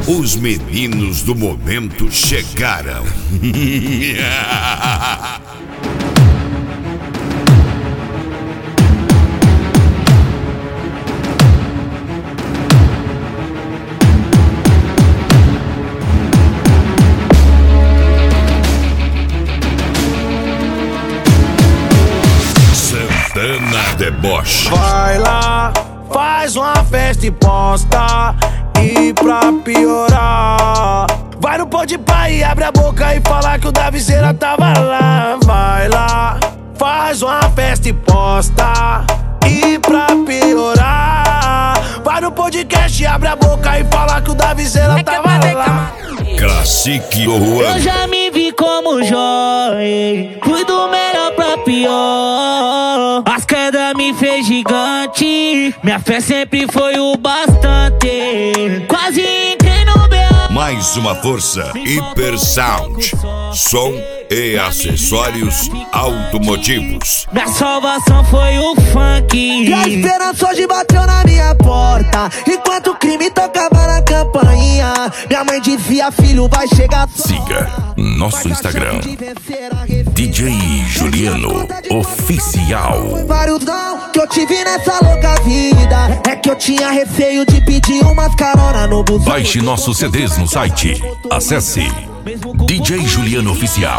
Os meninos do momento chegaram. Santana Deboche. Vai lá, faz uma festa e posta. E pra piorar, vai no Podpah e abre a boca e fala que o Davizeira tava lá. Vai lá, faz uma festa e posta. E pra piorar, vai no podcast e abre a boca e fala que o Davizeira tava lá. Classique ou Eu já me vi como Joy, fui do melhor pra pior. As quedas me fez gigante, minha fé sempre foi o bastante. Quase entrei no B.O. mais uma força, Hyper Sound, som e acessórios automotivos. Minha salvação foi o funk. E a esperança hoje bateu na minha porta, enquanto o crime tocava na campainha. Minha mãe dizia, filho, vai chegar. Siga nosso Instagram, DJ Juliano Oficial. Vários não que eu tive nessa louca vida, é que eu tinha receio de pedir umas carona no busão. Baixe nossos CDs no site. Acesse DJ Juliano Oficial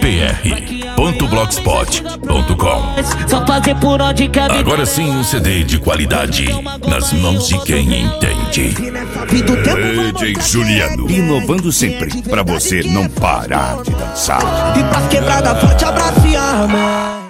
pr.blogspot.com. Só fazer por onde quer. Agora sim, um CD de qualidade nas mãos de quem entende. DJ Juliano, inovando sempre pra você não parar de dançar. E pras quebradas, forte abraço e arma.